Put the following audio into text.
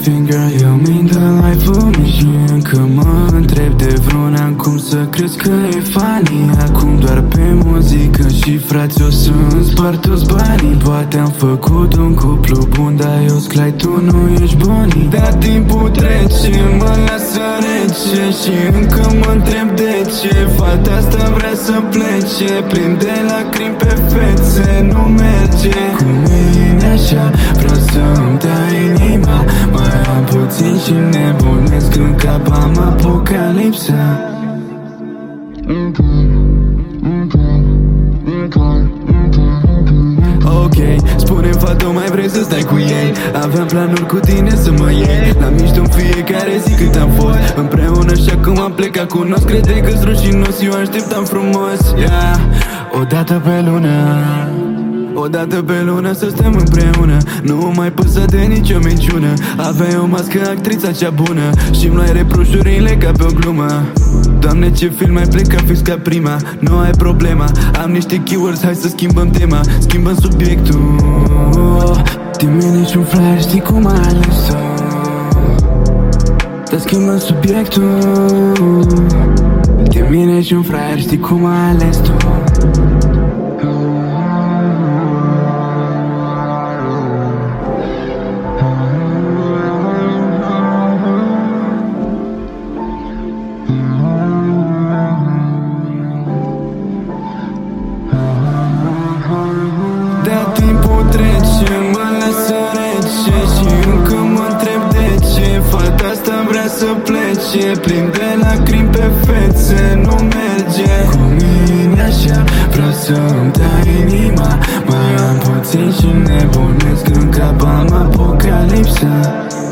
everything, girl, you mean the life for me. Și încă mă întreb de vreun an cum să crezi că e funny. Acum doar pe muzică și frați o să-mi spart toți banii. Poate am făcut un cuplu bun, dar eu sclai, tu nu ești bunii. Dar timpul trece, mă lasă rece și încă mă întreb de ce fata asta vrea să plece. Prinde lacrimi pe fețe, nu merge cu mine așa. Vreau să-mi dai inima, mai am puțin și nebunesc în cap, am apocalipsa. Ok, spune-mi, fată, mai vrei să stai cu ei? Aveam planuri cu tine să mă iei la mișto în fiecare zi cât am fost împreună și acum am plecat cu nos. Crede că-s rușinos, eu așteptam frumos, yeah. Odată pe lună, odată pe lună să stăm împreună. Nu mai păsă de nicio minciună. Aveai o mască, actrița cea bună și-mi luai reproșurile ca pe o glumă. Doamne, ce film ai plecat fix ca prima. Nu ai problema, am niște keywords, hai să schimbăm tema. Schimbăm subiectul. Din mine ești un flyer, știi cum ai ales-o. Dar schimbăm subiectul. Din mine ești un flyer, știi cum ai ales-o. Dar timpul trece, mă lasă rece și încă mă întreb de ce fata asta vrea să plece. Prinde lacrimi pe fețe, nu merge cu mine așa. Vreau să-mi dai inima, mai am puțin și nebunesc în cap, am apocalipsa.